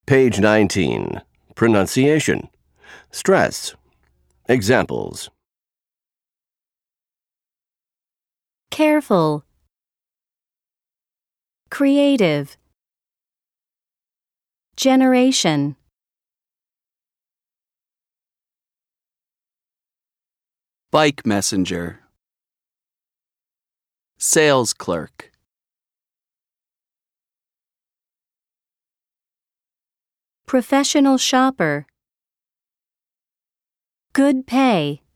Page 19. Pronunciation. Stress. Examples. Careful. Creative. Generation. Bike messenger. Sales clerk. Professional shopper. Good pay.